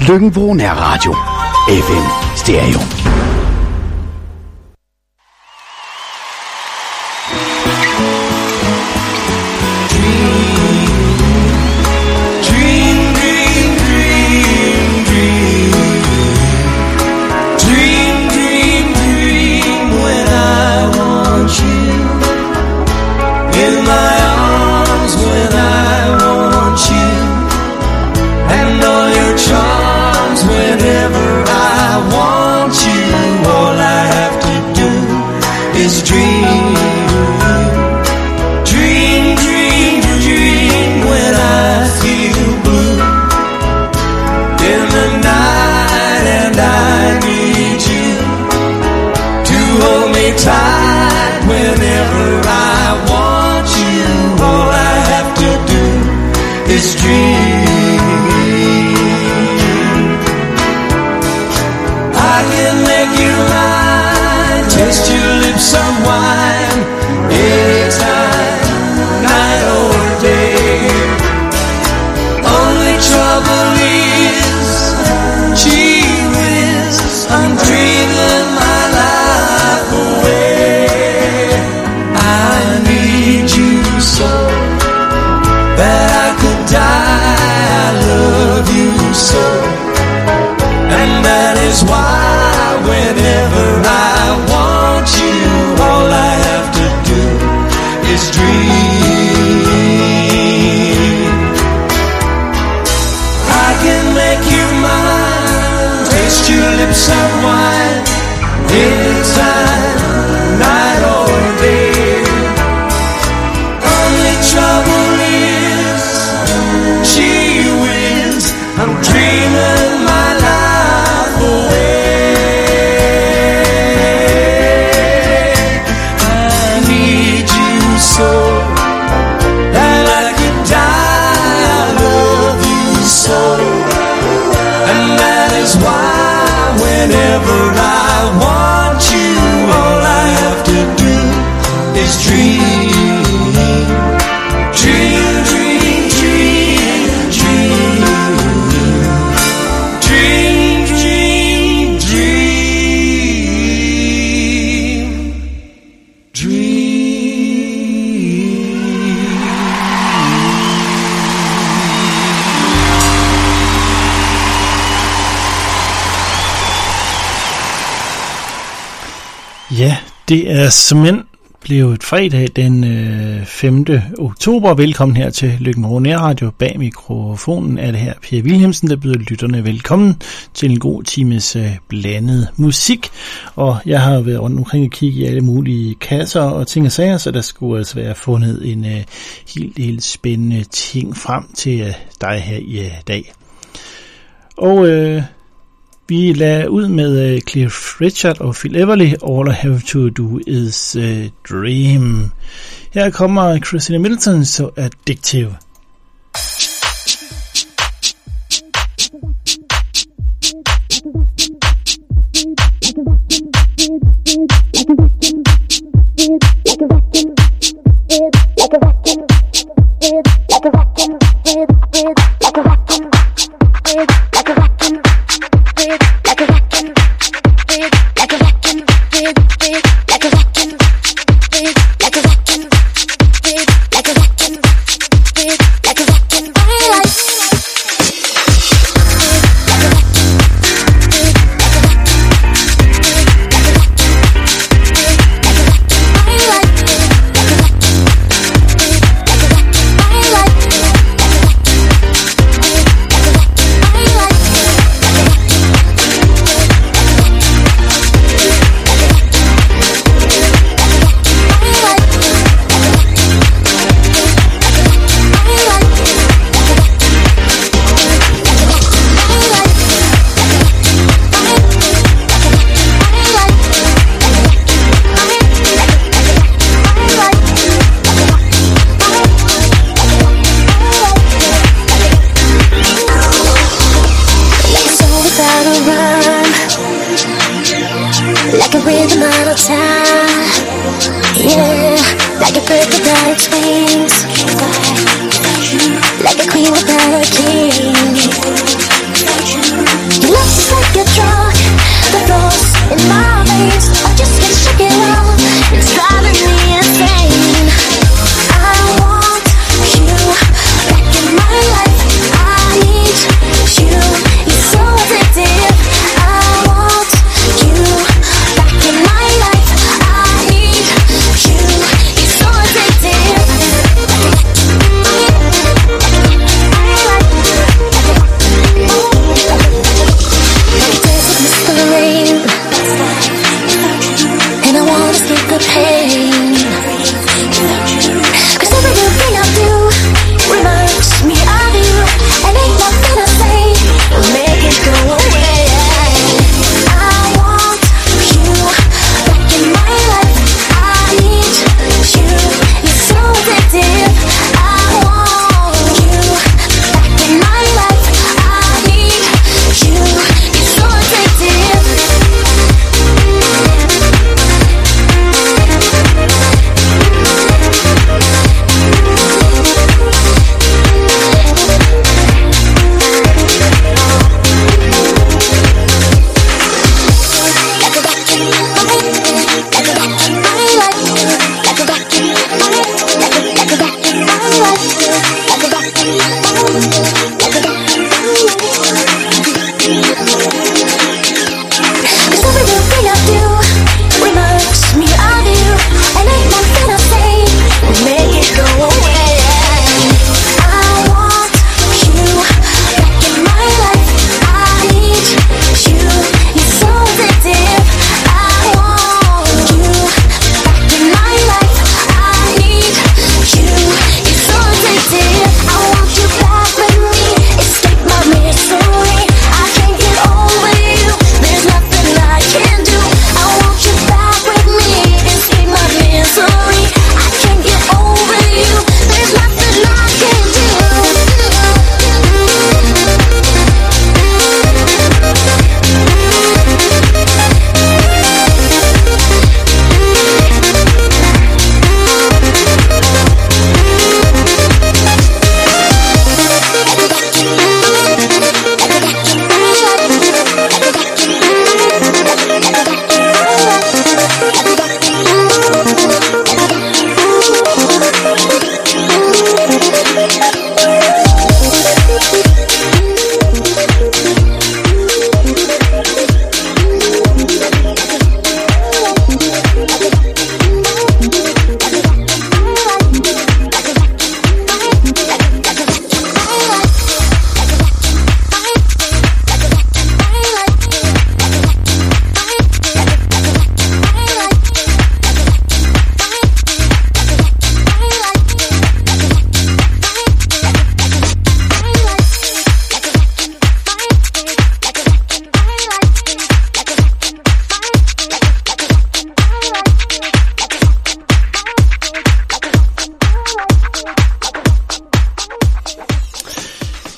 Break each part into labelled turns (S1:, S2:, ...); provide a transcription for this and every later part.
S1: Løkken-Vrå Nærradio. FM Stereo.
S2: Ja, det er simpelthen blevet fredag den 5. oktober. Velkommen her til Løkken-Vrå Nærradio. Bag mikrofonen er det her Per Wilhelmsen, der byder lytterne velkommen til en god times blandet musik. Og jeg har været rundt omkring og kigge i alle mulige kasser og ting og sager, så der skulle altså være fundet en helt spændende ting frem til dig her i dag. Og vi lader ud med Cliff Richard og Phil Everly. All I Have to Do Is Dream. Her kommer Christina Middleton, So Addictive.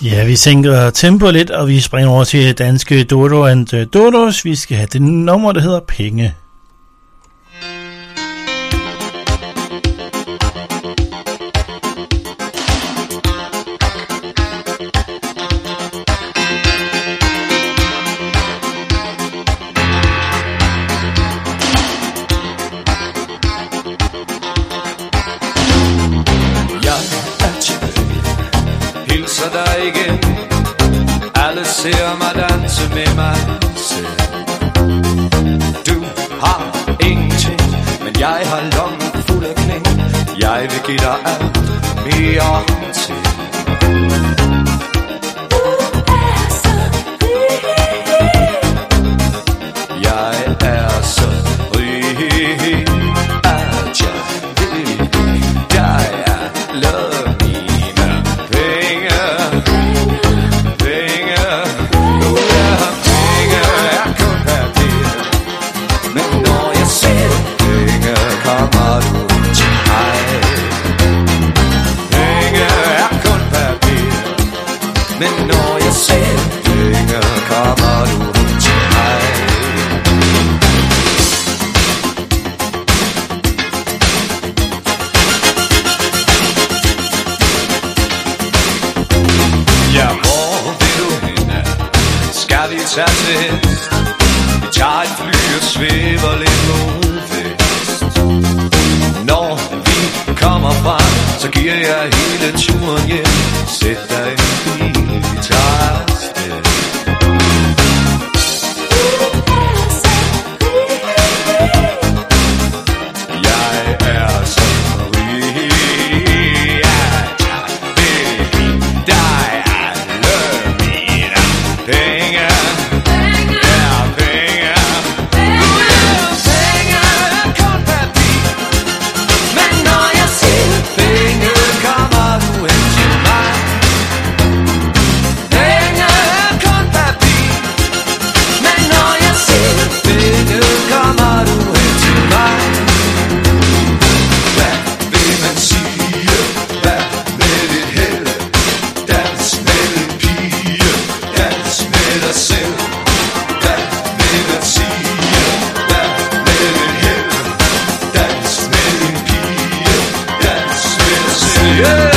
S2: Ja, vi sænker tempo lidt, og vi springer over til danske Dodo and Dodos. Vi skal have det nummer, der hedder Penge.
S3: Ser mig danse med mig selv. Du har ingenting, men jeg har lommen fuld af knæ. Jeg vil give dig alt mere til. Jeg er så rig, at jeg vil dig alle mine penge. Men når jeg ser penge, kommer du til mig. Ja, hvor vil du hen? Skal vi tage til hest? Vi tager et fly og svæver lidt mod vest. Når vi kommer frem, så giver jeg hele turen hjem. Sæt dig i min bil. Jeg er så rig, at jeg vil give dig alle mine penge. Ja, penge. Penge er kun papir. Men når jeg siger penge, kommer du hen til mig. Penge er kun papir. Men når jeg siger penge, kommer du hen til mig. Hvad vil man sige? Hvad med dit held? Dans med en pige, dans med dig selv. Hvad vil man sige? Hvad med dit held? Dans med en pige, dans med dig selv. Yeah!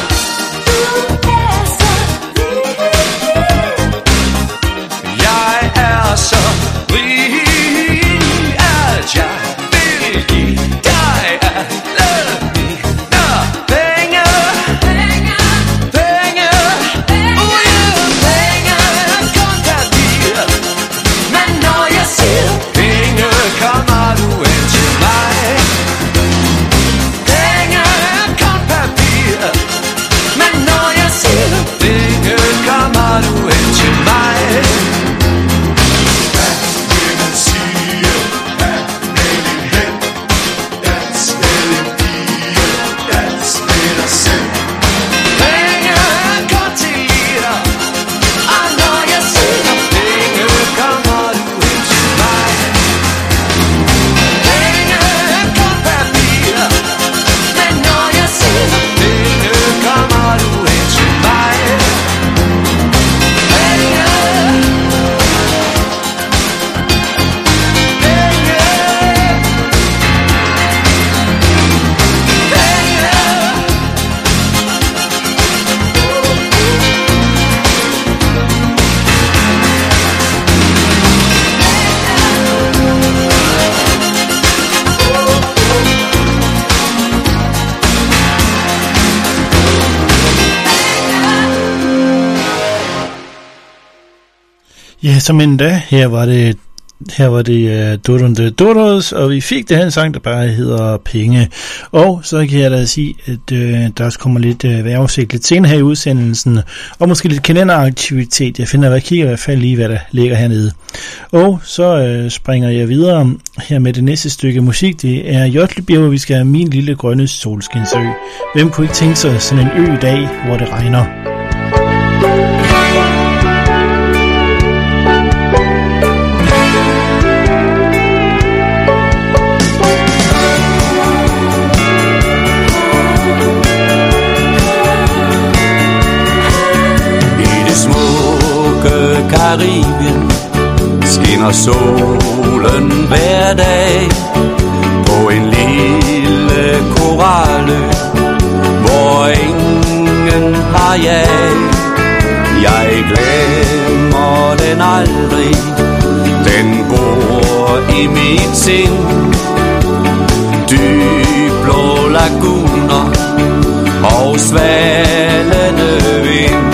S3: Jeg er så rig, at jeg vil give dig alle mine penge. Penge, penge, penge er kun papir. Men når jeg siger penge, kommer du hen til mig. Penge er kun papir. Men når jeg siger penge, kommer du hen til mig.
S2: Ja, som endda, her var det Dodo and Dodos, og vi fik det her en sang, der bare hedder Penge. Og så kan jeg da sige, at der også kommer lidt vejrudsigt lidt senere her i udsendelsen, og måske lidt kalenderaktivitet. Jeg kigger i hvert fald lige, hvad der ligger hernede. Og så springer jeg videre her med det næste stykke musik. Det er Jotlebjerg, hvor vi skal have Min lille grønne solskinsø. Hvem kunne ikke tænke sig sådan en ø i dag, hvor det regner?
S4: skinner solen hver dag på en lille koralø, hvor ingen har jag. Jeg glemmer den aldrig, den bor i mit sind. Dyb blå laguner og svalende vind.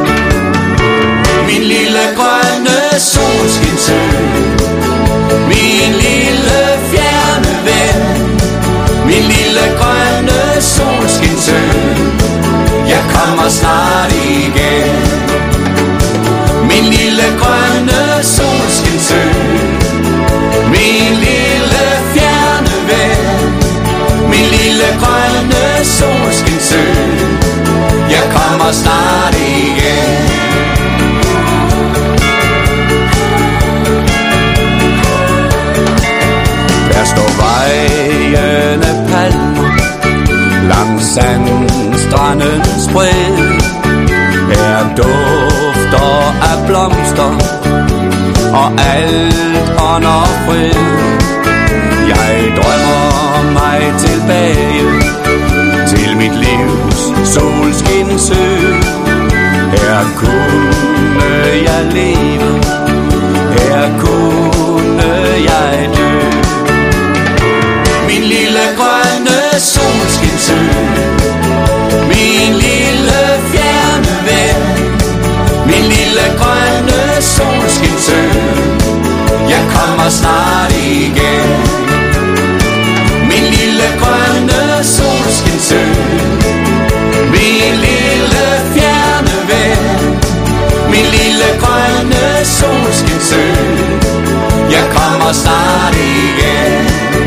S4: Min lille grønne solskinsø, min lille fjerne ven. Min lille grønne solskinsø, jeg kommer snart igen. Min lille grønne solskinsø, min lille fjerne ven. Min lille grønne solskinsø, jeg kommer snart igen. Der står vejende palmer langs sandstrandens bred. Her dufter af blomster og alt ånder fred. Jeg drømmer mig tilbage til mit livs solskinsø. Her kunne jeg leve, her kunne jeg dø. Min lille grønne solskinsø, min lille fjerne ven. Min lille grønne solskinsø, jeg kommer snart igen. Min lille grønne solskinsø, min lille fjerne ven. Min lille grønne solskinsø, jeg kommer snart igen.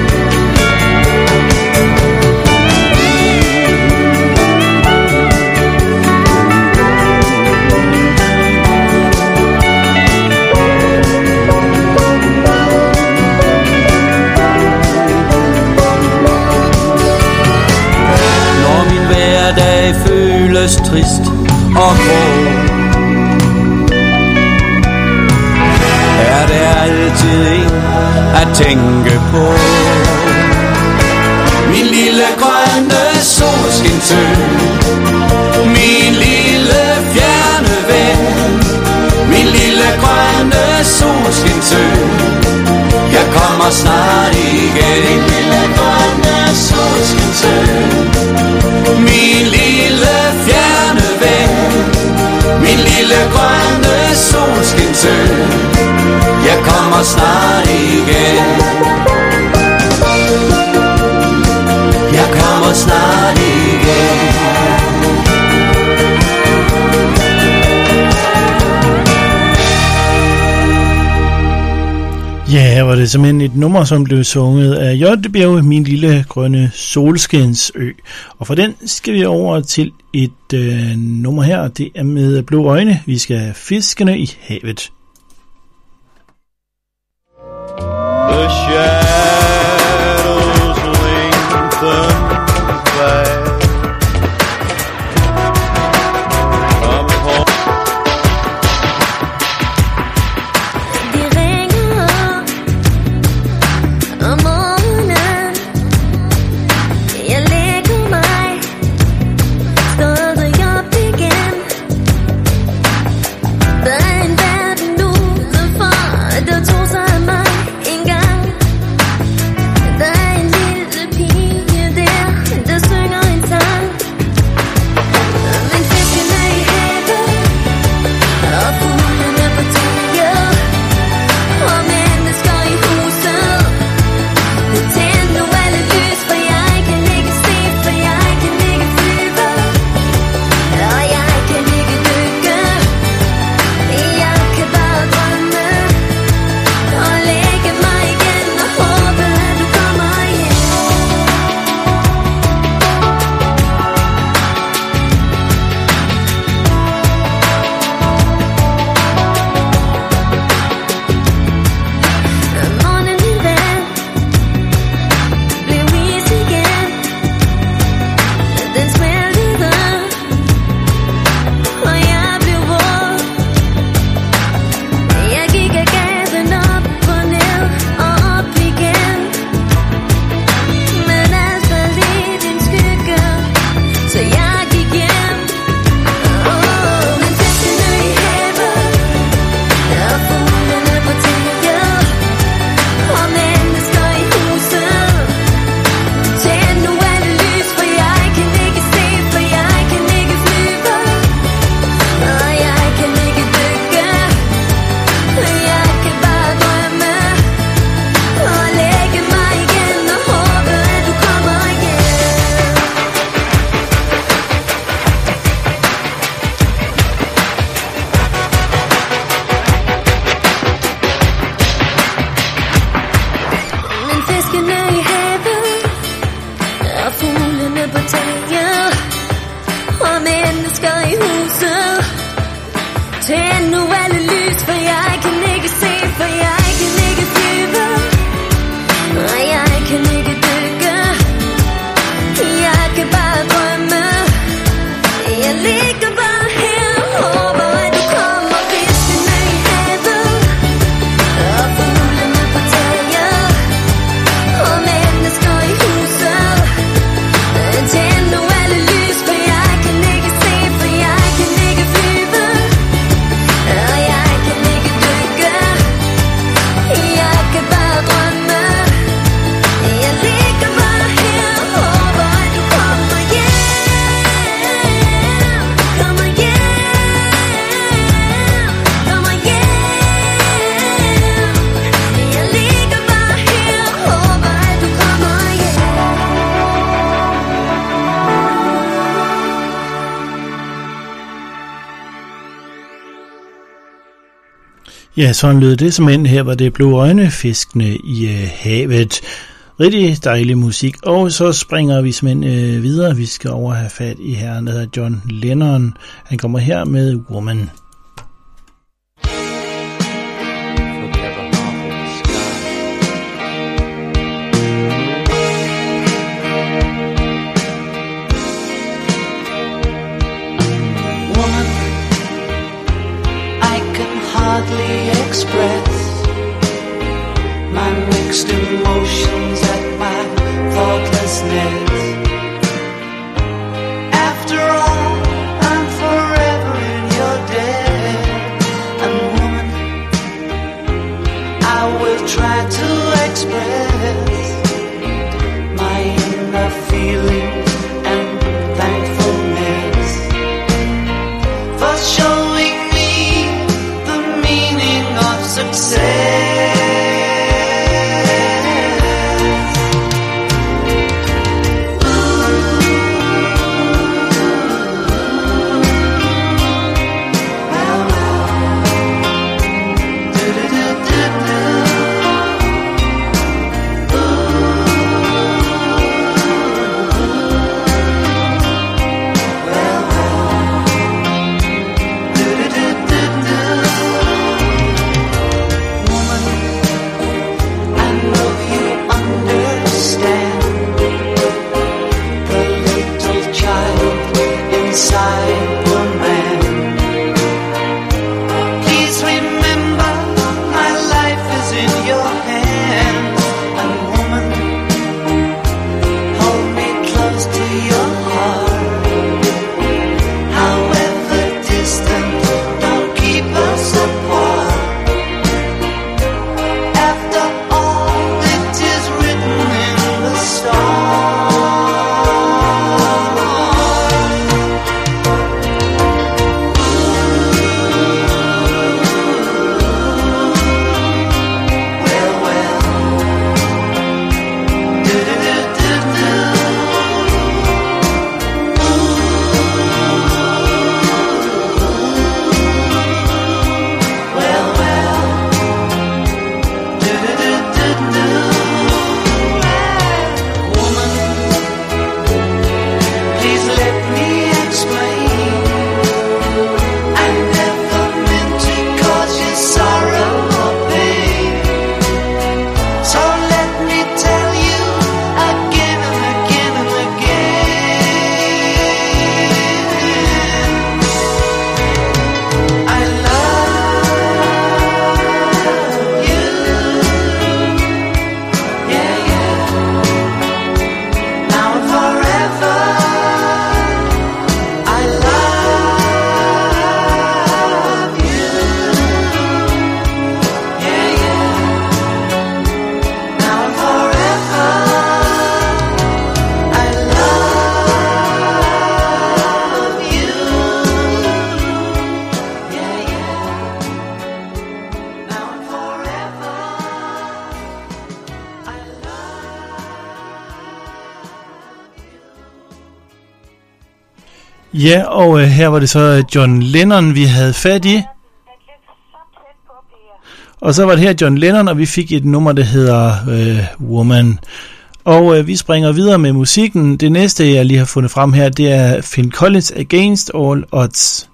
S4: Hverdag føles trist og grå, er det altid en at tænke på. Min lille grønne solskinsø, min lille fjerne ven. Min lille grønne solskinsø, jeg kommer snart igen. Min lille grønne solskinsø, min lille fjerne ven. Min lille grønne solskinsø, jeg kommer snart igen. Jeg kommer snart igen.
S2: Ja, her var det simpelthen et nummer, som blev sunget af Hjortebjerg, min lille grønne solskinsø. Og for den skal vi over til et nummer her, det er med Blå Øjne. Vi skal have Fiskene i havet.
S5: The shadows lengthen fast.
S6: No
S2: Ja, sådan lød det som end. Her var det Blå Øjne, fiskene i havet. Rigtig dejlig musik. Og så springer vi simpelthen videre. Vi skal over have fat i herren, der hedder John Lennon. Han kommer her med Woman.
S6: Hardly express my mixed emotions at my thoughtlessness. After all, I'm forever in your debt. And woman, I will try to express my inner feelings and thankfulness for showing success.
S2: Ja, og her var det så John Lennon, vi havde fat i. Og så var det her John Lennon, og vi fik et nummer, der hedder Woman. Og vi springer videre med musikken. Det næste, jeg lige har fundet frem her, det er Phil Collins, Against All Odds.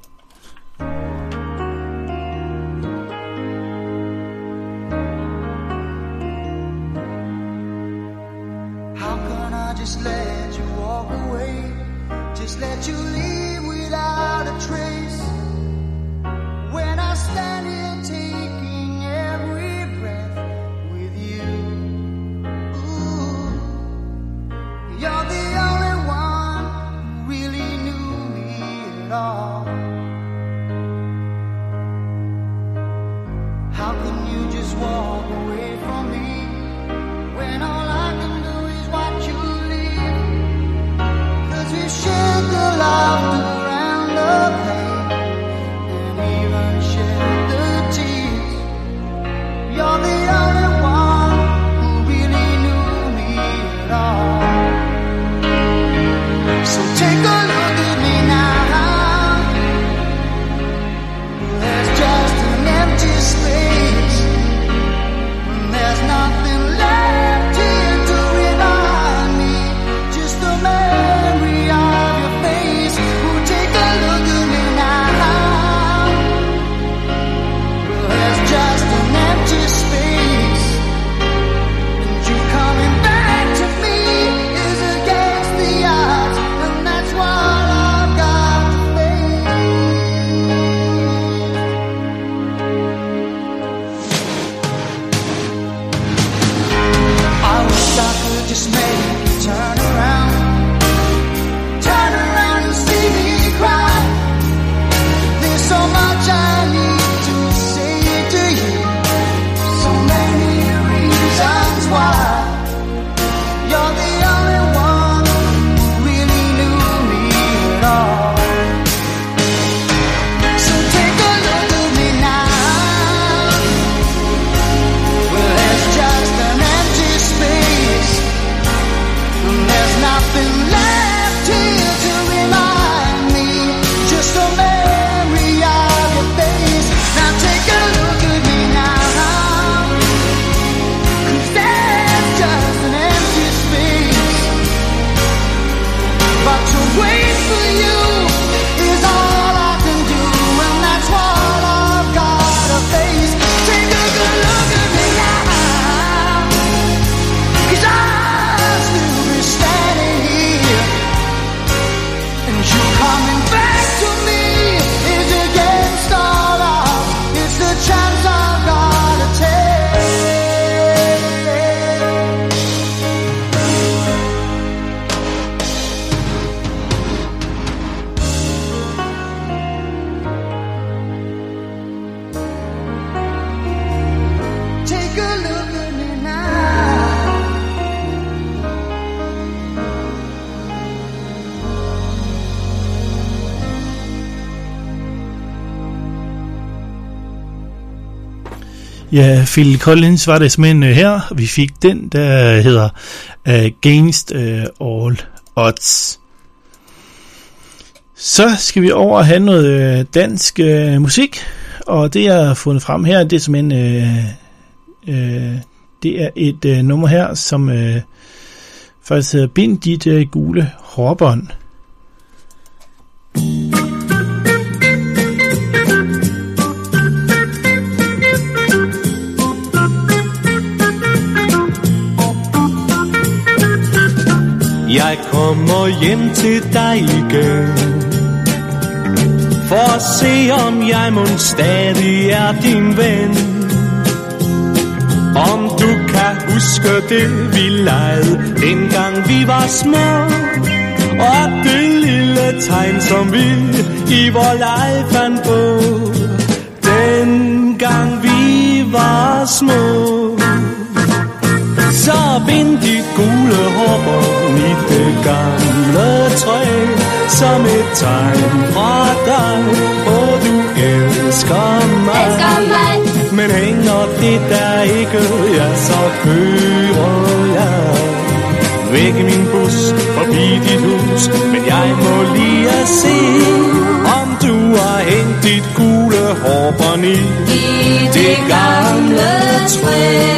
S7: Laughter and the pain.
S6: just make you turn around and see me cry. There's so much I need to say to you, so many reasons why. You're the only one who really knew me at all. So take a look at me now. Well, there's just an empty space, and there's nothing left here to remind me. Just a memory of your face. Now take a look at me now, 'cause there's just an empty space. But to wait for you is all I can do, and that's what I've got to face. Take a good look at me now, 'cause I'll still be standing here, and you coming back to me is against all odds. It's the chance I've got to take. Take a look at me now.
S2: Ja, Phil Collins var det simpelthen her. Vi fik den, der hedder Against All Odds. Så skal vi over og have noget dansk musik. Og det, jeg har fundet frem her, det er simpelthen det er et nummer her, som faktisk hedder Bind dit gule hårbånd.
S4: Jeg kommer hjem til dig igen, for at se om jeg mon stadig er din ven. Om du kan huske det vi legede, dengang vi var små, og det lille tegn som vi i vor leg fandt på, dengang vi var små. Så bind dit gule hårbånd i det gamle træ, som et tegn fra dig, og du elsker mig. Men hænger det der ikke, ja, så kører jeg væk i min bus forbi dit hus. Men jeg må lige at se, om du har hængt dit gule hårbånd i det gamle træ.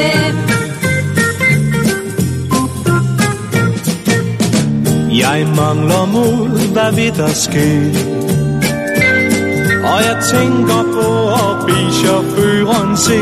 S4: Jeg mangler mod, hvad vil der ske? Og jeg tænker på at bede chaufføren se,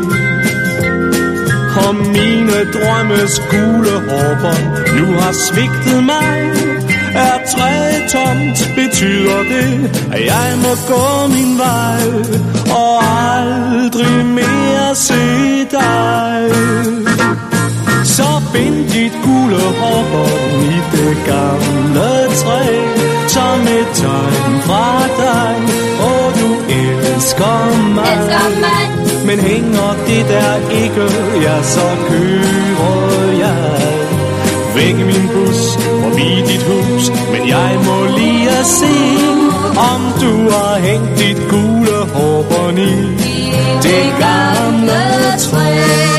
S4: om mine drømmes gule hårbånd nu har svigtet mig. Er træet tomt, betyder det, at jeg må gå min vej og aldrig mere se dig. Så bind dit gule hårbånd i det gamle træ, som et tegn fra dig, og du elsker mig. Men hænger det der ikke, ja, så kører jeg væk i min bus forbi dit hus. Men jeg må lige at se, om du har hængt dit gule hårbånd i det gamle træ.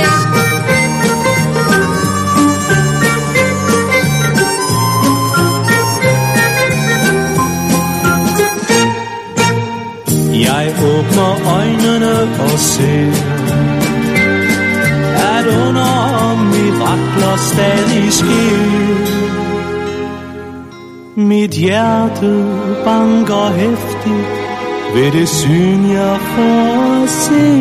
S4: Jeg åbner øjnene og ser, at under mirakler stadig sker. Mit hjerte banker heftigt ved det syn jeg får at se.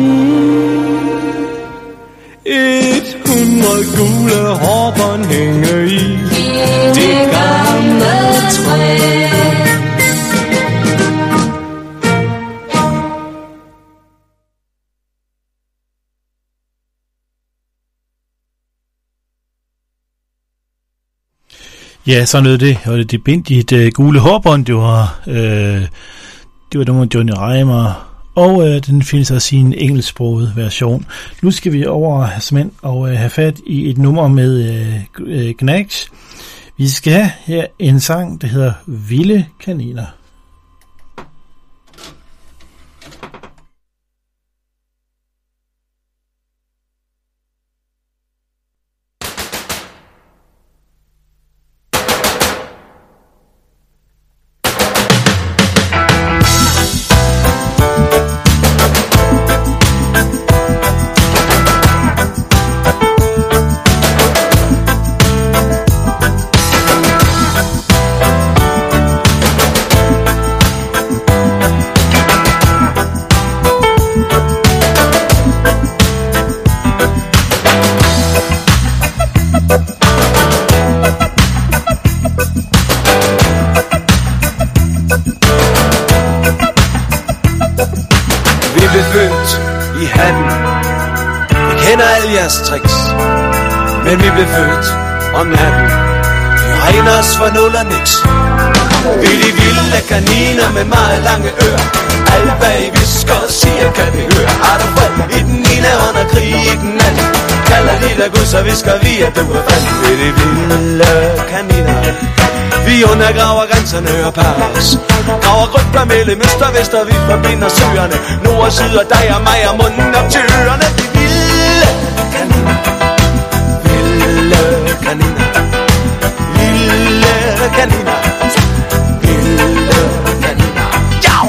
S4: 100 gule hårbånd hænger i det gamle træ.
S2: Ja, så nød det. Og det bindt i et gule hårbånd. Det var nummer Johnny Reimer. Og den findes også i en engelsksproget version. Nu skal vi over og have fat i et nummer med Gnags. Vi skal have her en sang, der hedder Vilde Kaniner.
S7: Tricks. Men vi blev født om natten. Vi regner os for nul og niks. Vi er de vilde kaniner med meget lange ører. Alt hvad I visker og siger kan vi høre. Er du fred i den ene hånd og krig i den anden? Kalder de der Gud, så visker vi at du er fald. Vi er de vilde kaniner. Vi undergraver grænserne og parer graver rygter mellem øst og vest, og vi forbinder søerne. Nord og syd og dig og mig og munden op til ørerne. De vilde kaniner. Vilde kaniner. Vilde kaniner. Vilde kaniner. Ja!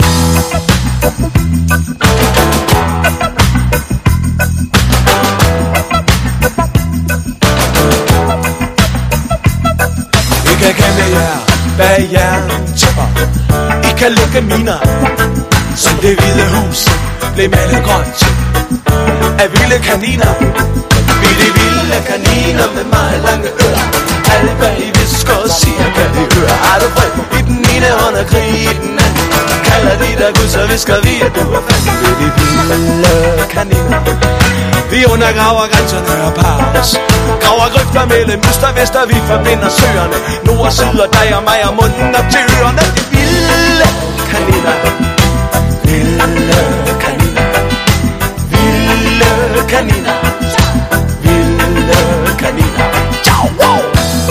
S7: I kan gemme jer bag jerntæpper. I kan lukke miner, som det hvide hus blev malet grønt af vilde kaniner. Vi er de vilde kaniner med meget lange ører. Alt hvad I visker og siger kan vi høre. Er du fred i den ene hånd og krig i den anden? Kalder de der Gud, så visker vi at du er fast. Vi er de vilde kaniner. Vi undergraver grænserne og parer os. Graver grøfter mellem øst og vest, og vi forbinder søerne. Nord og syd og dig og mig og munden op til ørerne. De vilde kaniner. Vilde kaniner. Vilde kaniner. Vilde kaniner. Ciao, wow!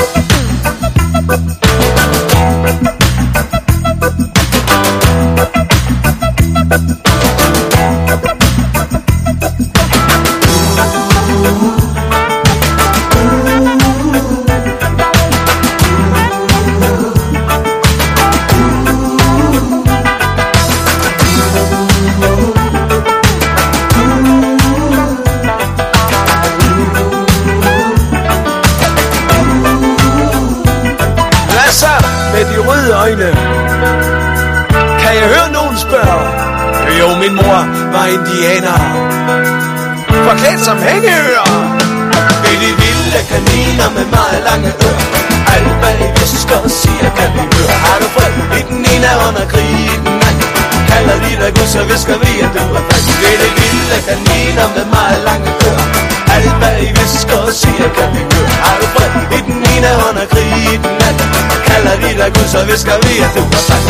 S7: Øjne. Kan jeg høre nogen spørge? Jo, min mor var indianer, forklædt som hængeører. Vi er de vilde kaniner med meget lange ører. Alt hvad I visker og siger kan vi høre. Er du fred i den ene hånd og krig i den anden? Kalder de der Gud, så visker vi at du er fast. Vi er de vilde kaniner med meget lange ører. Alt hvad I visker og siger kan vi høre. Er du fred i den ene hånd og krig i den anden? Kalder de der Gud, så visker vi at du er fast.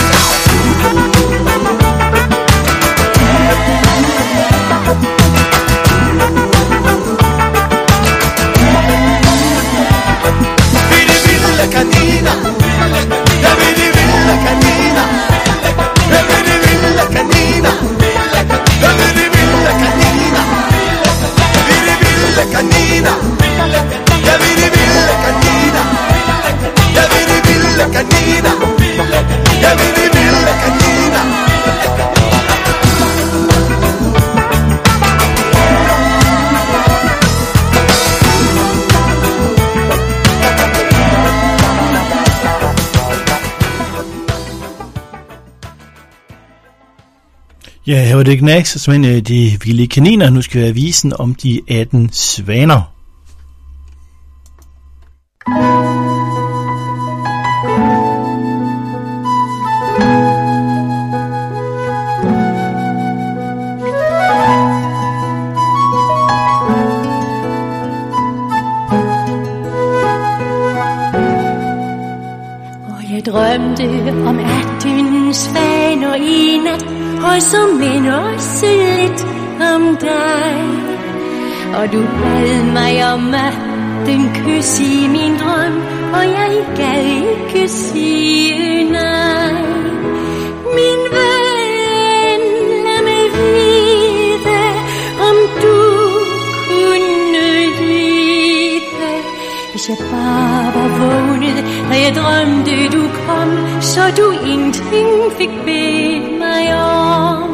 S7: Vi er de vilde kaniner. Ja, vi er de vilde kaniner. Ja, vi er de vilde kaniner. Ja, vi er de vilde kaniner. Vi er de vilde kaniner. Ja, vi er de vilde kaniner. Ja, vi er de vilde kaniner. Ja, vi er de vilde kaniner.
S2: Ja, her var det Gnags, som er de vilde kaniner. Nu skal vi have avisen om de 18 svaner.
S8: drømte om 18 svaner i nat, og som end også lidt om dig. Og du bad mig om 18 kys i min drøm, og jeg gad ikke sige nej. Min ven, lad mig vide, om du kunne lide. Hvis jeg bare var vågnet, da jeg drømte du kom, så du ingenting fik bedt mig om.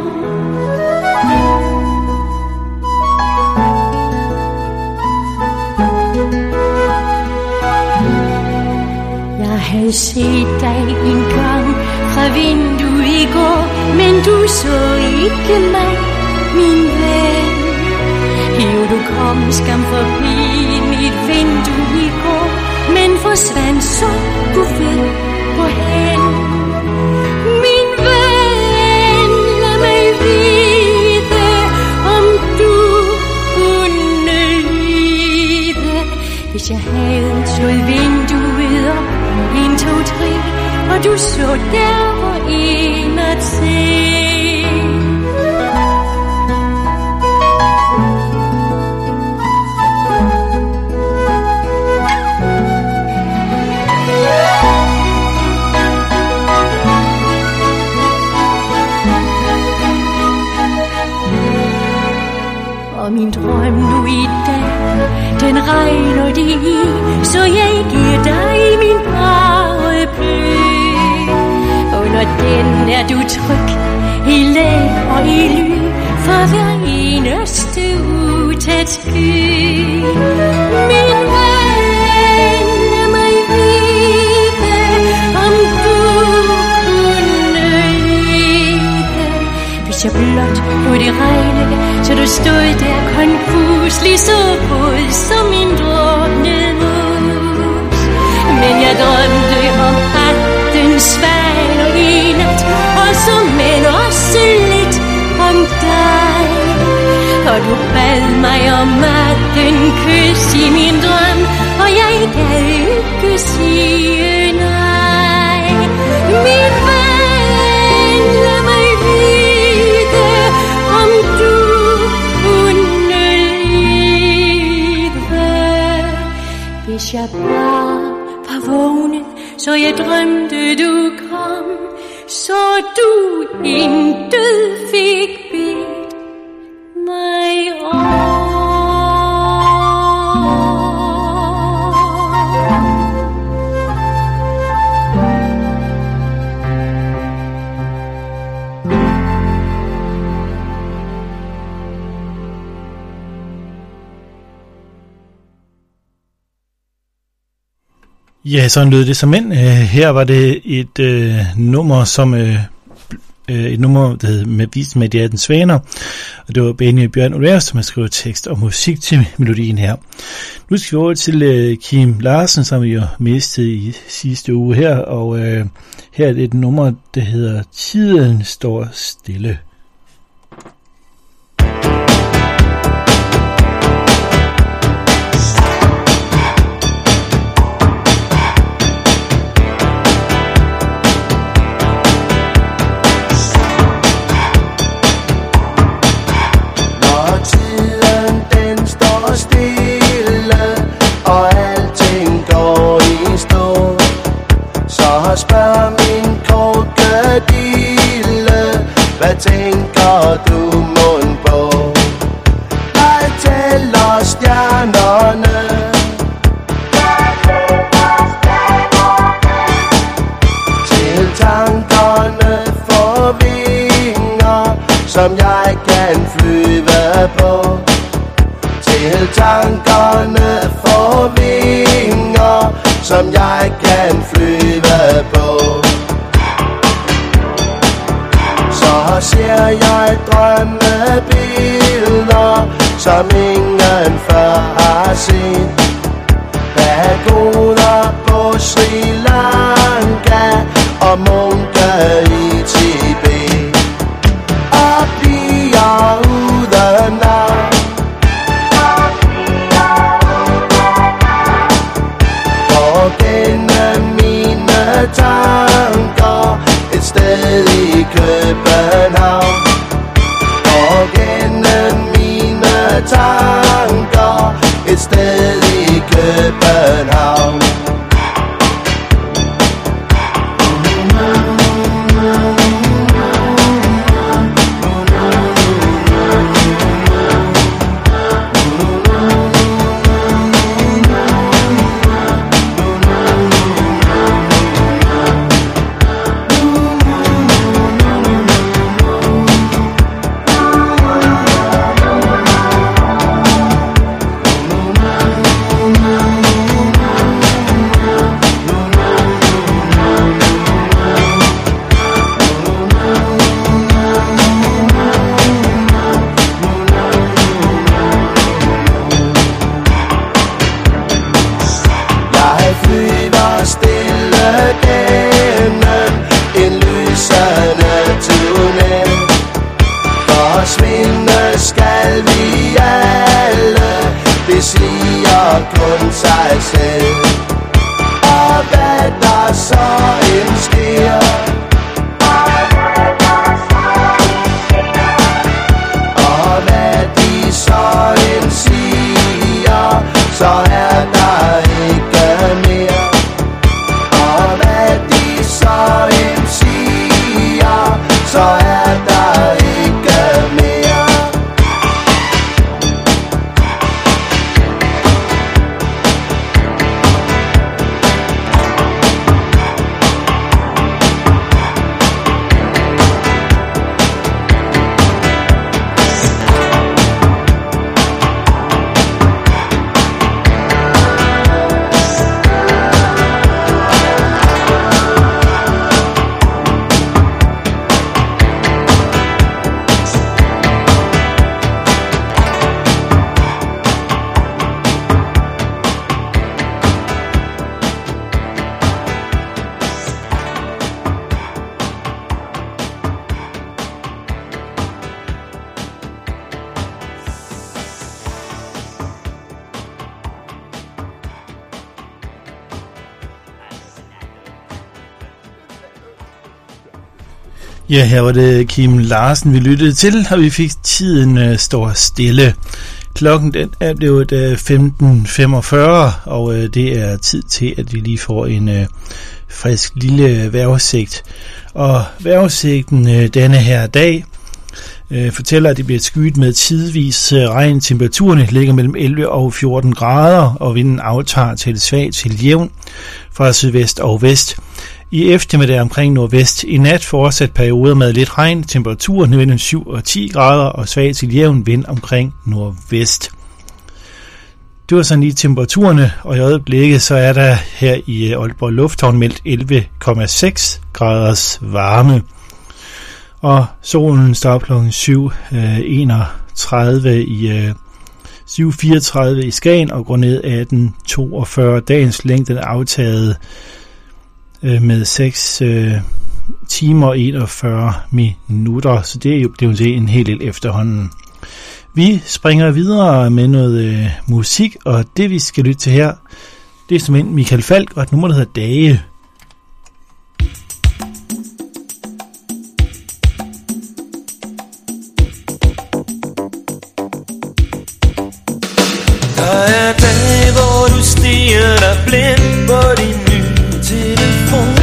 S8: Jeg havde set dig en gang fra vinduet i går, men du så ikke mig, min ven. Jo, du kom skam forbi mit vindue i går, men forsvandt så, du ved hvorhen. Min ven, lad mig vide, om du kunne lide. Hvis jeg havde slået vinduet op, 1, 2, 3, og du så der hvor en at se. Og min drøm nu i dag, den regner det i, så jeg giver dig min paraply. Under den er du tryg, i læg og i ly, for hver eneste utæt sky. Min ven, lad mig vide, om du kunne lide. Hvis jeg blot kunne det regne, så du stod der konfus, lige så våd som min druknede mus. Men jeg drømte om 18 svaner i nat, og som end også lidt om dig. Og du bad mig om 18 kys i min drøm, og jeg gad ikke sige nej. Min ven, lad mig vide, om du kunne lide. Hvis jeg bare var vågnet, så jeg drømte du kom, så du intet fik bedt mig om.
S2: Ja, sådan lød det som end. Her var det et nummer, som et nummer, der hed med de 18 svaner, og det var Benny Bjørn Ulver, som har skrevet tekst og musik til melodien her. Nu skal vi over til Kim Larsen, som vi jo mistede i sidste uge her, og her er det et nummer, der hedder Tiden står stille.
S9: Spørg min krokodille, hvad tænker du mon på? Hvad tæller stjernerne? Til tankerne får vinger, som jeg kan flyve på. Til tankerne får vinger, som jeg kan flyve på. Så ser jeg drømmebilleder, som ingen før har set. Pagoder på Sri Lanka og munke i Tibet. Og piger uden navn. Gennem mine tanker sted i København. Og gennem mine tanker et sted i København. Kun sig selv. Og hvad der så end sker, og hvad de så end siger, så er der ikke mere. Og hvad de så end siger, så er der ikke mere.
S2: Ja, her var det Kim Larsen, vi lyttede til, og vi fik tiden står stille. Klokken den er blevet 15.45, og det er tid til, at vi lige får en frisk lille vejrudsigt. Og vejrudsigten denne her dag fortæller, at det bliver skyet med tidvis regn. Temperaturerne ligger mellem 11 og 14 grader, og vinden aftager til svag til jævn fra sydvest og vest. I eftermiddag omkring nordvest. I nat fortsat perioder med lidt regn. Temperaturen mellem 7 og 10 grader og svag til jævn vind omkring nordvest. Det var sådan lige temperaturerne, og i øjeblikket så er der her i Aalborg Lufthavn meldt 11,6 graders varme. Og solen står klokken 7.31 i 7.34 i Skagen og går ned 18.42. Dagens længde er aftaget med 6 timer og 41 minutter, så det er jo blevet en hel del efterhånden. Vi springer videre med noget musik, og det vi skal lytte til her, det er som en Michael Falch og et nummer, der hedder Dage.
S4: Der er dage, hvor du stiger dig blind på din nye telefon,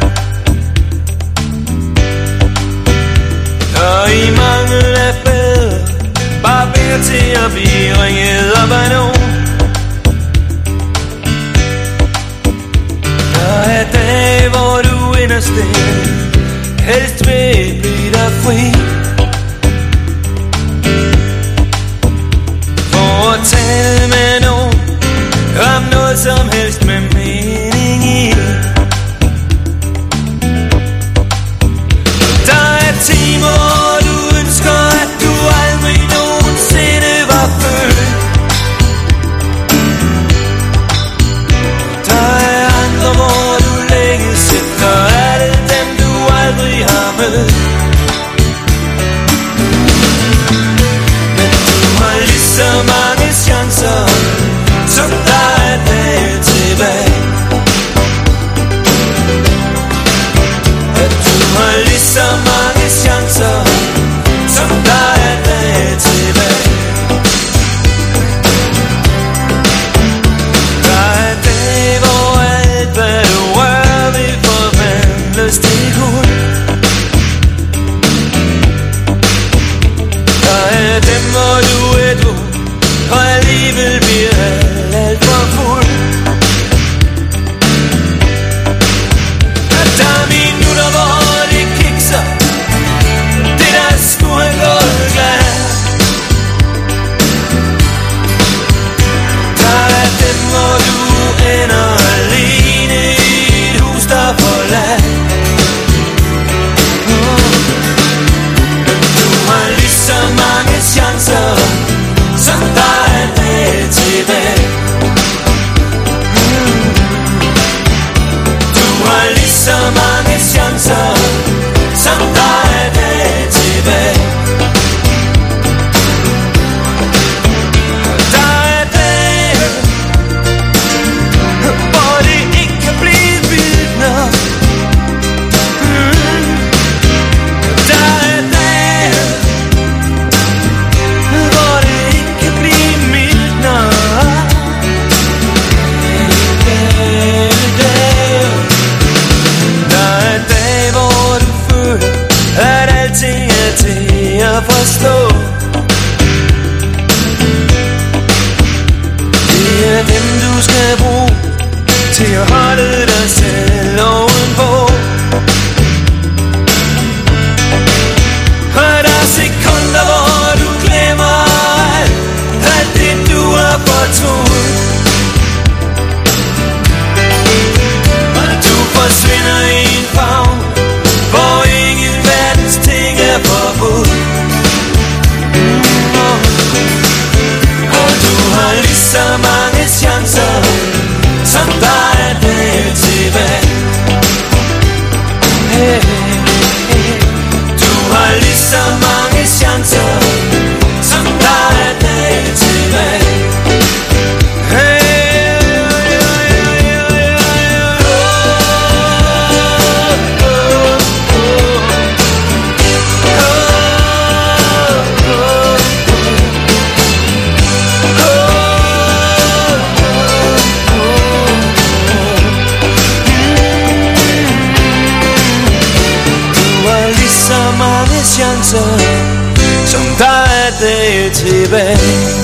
S4: og i mangel af bedre bare beder til at blive ringet op af nogen. Der er dage, hvor du inderst inde helst vil blive dig fri, for at tale med nogen om noget som helst med mening i. Der er timer, hvor du ønsker, at du aldrig nogensinde var født. Der er andre, hvor du længes efter alle dem, du aldrig har mødt. Men du har lige så mange chancer, som der er dage tilbage.
S7: tilbage.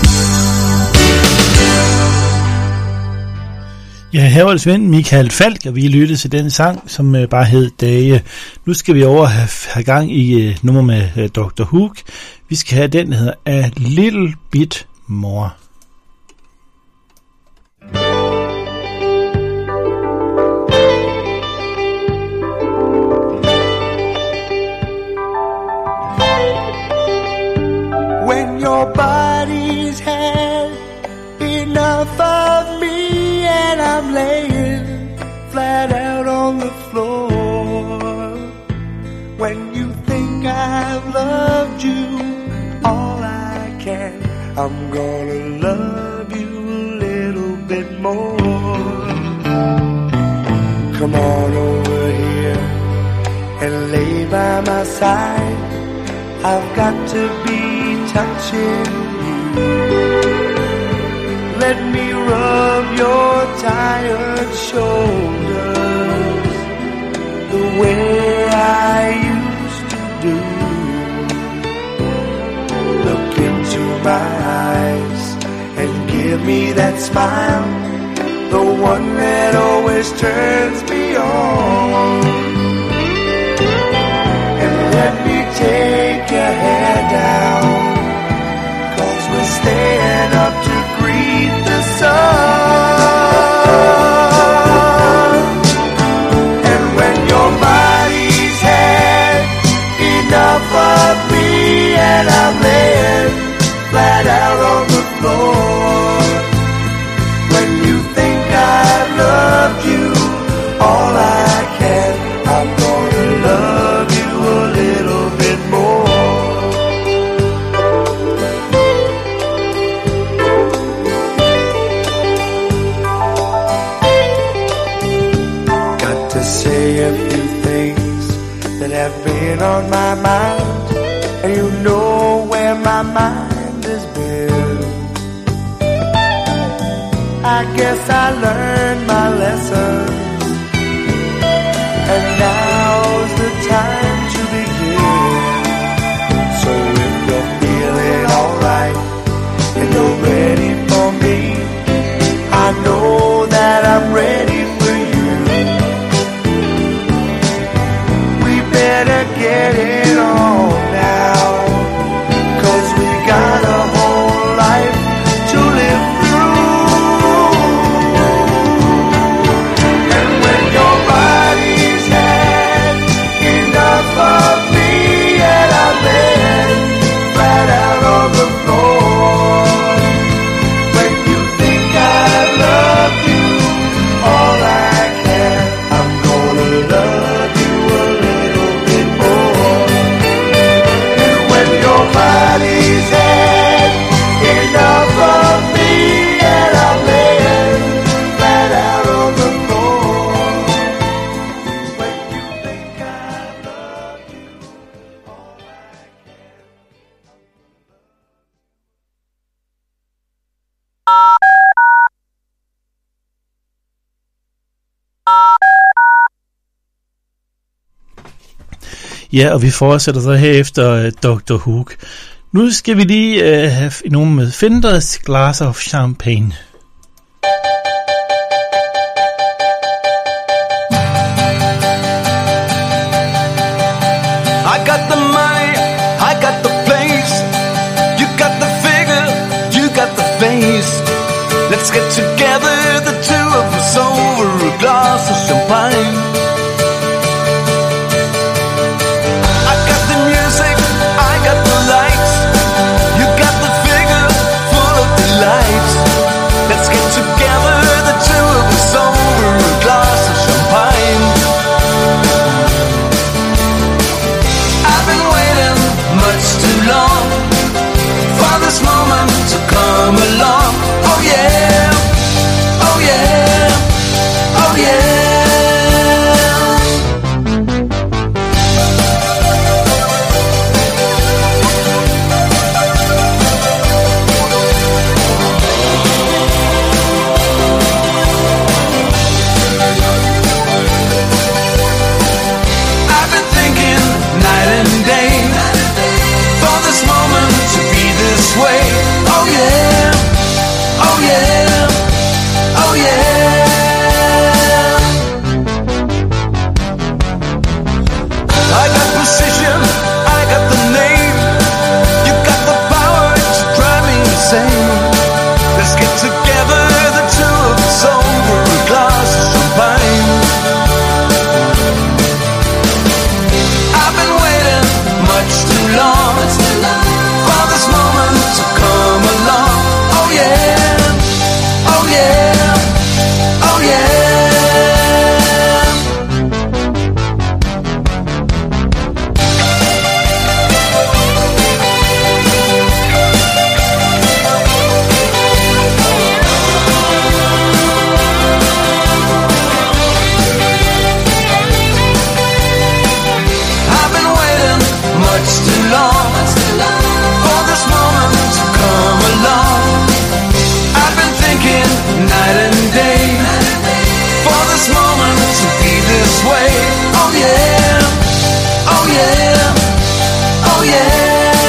S2: Ja, her var det Svend Michael Falk, og vi lyttede til den sang, som bare hed Dage. Nu skal vi over have gang i nummer med Dr. Hook. Vi skal have den, der hedder A Little Bit More.
S9: When your body's had enough of me and I'm laying flat out on the floor. When you think I've loved you all I can, I'm gonna love you a little bit more. Come on over here and lay by my side. I've got to be touching you. Let me rub your tired shoulders the way I used to do. Look into my eyes and give me that smile, the one that always turns me on. And let me take your hair down, 'cause we're staying up to greet the sun. And when your body's had enough of me and I'm laying flat out on the floor, when you think I've loved you all I can, I'm gonna love you a little bit more. Got to say a few things that have been on my mind, and you know where my mind has been. I guess I learned my lesson, and now's the time to begin. So if you're feeling alright and you're ready for me, I know that I'm ready for you. We better get it on now, 'cause we got a whole life to live through. And when your body's had enough of me and I'm laying flat out on the floor, when you think I love you all I can, I'm gonna love you a little bit more. And when your body's had enough of me and I'm laying flat out on the floor, when you think I love you all I can.
S2: Ja, og vi fortsætter så herefter Dr. Hook. Nu skal vi lige have nogen med Finders Glass of Champagne.
S7: I got the money, I got the place. You got the figure, you got the face. Let's get together, the two of us, over a glass of champagne. I got the music, I got the lights. You got the figure, full of delights. Let's get together, the two of us, over a glass of champagne. I've been waiting much too long for this moment to come along. Oh yeah, oh yeah, oh yeah.
S3: night and day, for this moment to be this way. Oh yeah, oh yeah, oh yeah.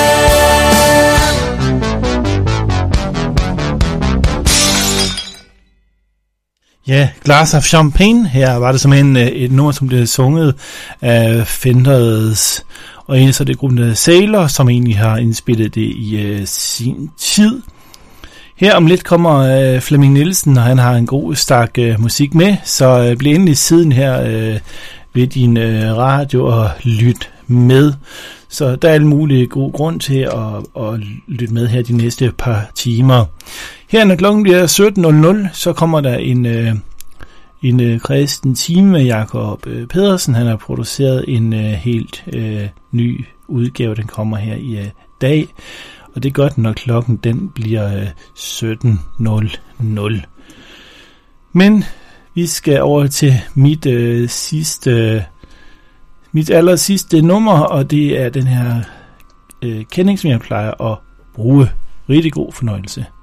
S2: Ja, Glass of Champagne. Her var det simpelthen et nummer, som blev sunget af Fenders, og egentlig så er det gruppen Sailor, som egentlig har indspillet det i sin tid. Her om lidt kommer Flemming Nielsen, og han har en god stak musik med, så bliv endelig siden her ved din radio og lyt med. Så der er alle mulige gode grund til at lytte med her de næste par timer. Her når klokken bliver 17.00, så kommer der en kristen time med Jakob Pedersen. Han har produceret en helt ny udgave, den kommer her i dag. Og det er godt, når klokken den bliver 17.00. Men vi skal over til mit aller sidste nummer, og det er den her kending, som jeg plejer at bruge. Rigtig god fornøjelse.